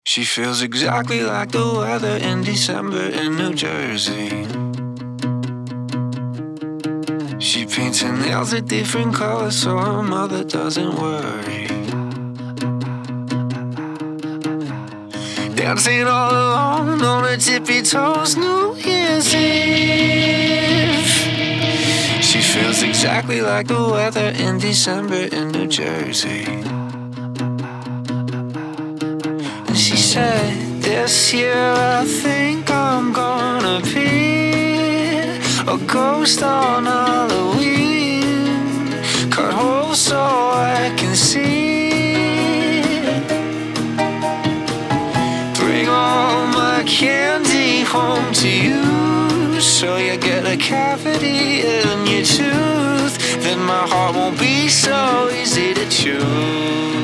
She feels exactly like the weather in December in New Jersey. She paints her nails a different color so her mother doesn't worry. Dancing all alone on her tippy toes New Year's Eve. She feels exactly like the weather in December in New Jersey. And she said, this year I think I'm gonna be a ghost on Halloween. Cut holes so I can see. Bring all my candy home to you, so you get a cavity in your tooth. Then my heart won't be so easy to choose.